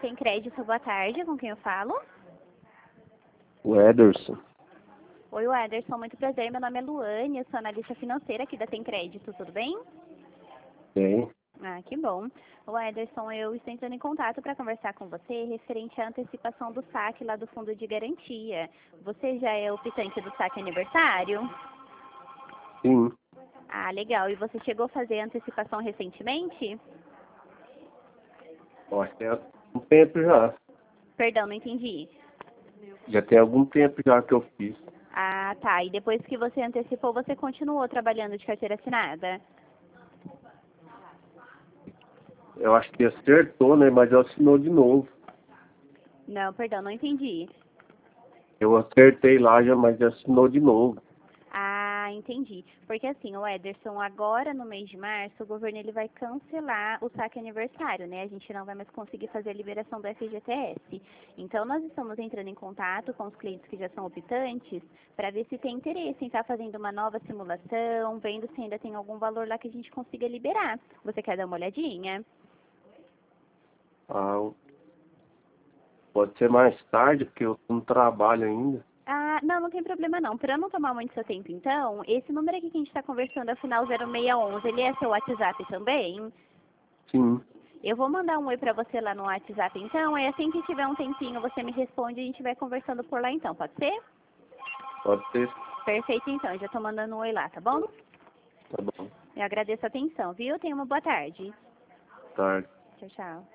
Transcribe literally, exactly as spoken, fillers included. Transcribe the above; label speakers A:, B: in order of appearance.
A: Tem Crédito, boa tarde, com quem eu falo?
B: O Ederson.
A: Oi, Ederson, muito prazer, meu nome é Luane, eu sou analista financeira aqui da Tem Crédito, tudo bem?
B: Bem,
A: Ah, que bom. O Ederson, eu estou entrando em contato para conversar com você referente à antecipação do saque lá do fundo de garantia. Você já é optante do saque aniversário?
B: sim.
A: Ah, legal. E você chegou a fazer a antecipação recentemente?
B: Eu acho que tem algum tempo já.
A: Perdão, não entendi.
B: Já tem algum tempo já que eu fiz.
A: Ah, tá. E depois que você antecipou, você continuou trabalhando de carteira assinada?
B: Eu acho que acertou, né? Mas eu assinou de novo.
A: Não, perdão, não entendi.
B: Eu acertei lá já, mas assinou de novo.
A: Ah, entendi. Porque assim, o Ederson, agora no mês de março, o governo ele vai cancelar o saque aniversário, né? A gente não vai mais conseguir fazer a liberação do F G T S. Então, nós estamos entrando em contato com os clientes que já são optantes para ver se tem interesse em estar fazendo uma nova simulação, vendo se ainda tem algum valor lá que a gente consiga liberar. Você quer dar uma olhadinha?
B: Ah, pode ser mais tarde, porque eu tô no trabalho ainda.
A: Ah, não, não tem problema não. Para não tomar muito seu tempo, então, esse número aqui que a gente está conversando, é o final zero seis onze, ele é seu WhatsApp também?
B: Sim,
A: Eu vou mandar um oi pra você lá no WhatsApp então, aí assim que tiver um tempinho você me responde e a gente vai conversando por lá então, pode ser?
B: pode ser.
A: Perfeito então, eu já tô mandando um oi lá, tá bom?
B: Tá bom.
A: Eu agradeço a atenção, viu? Tenha uma boa tarde.
B: Tarde.
A: Tchau, tchau.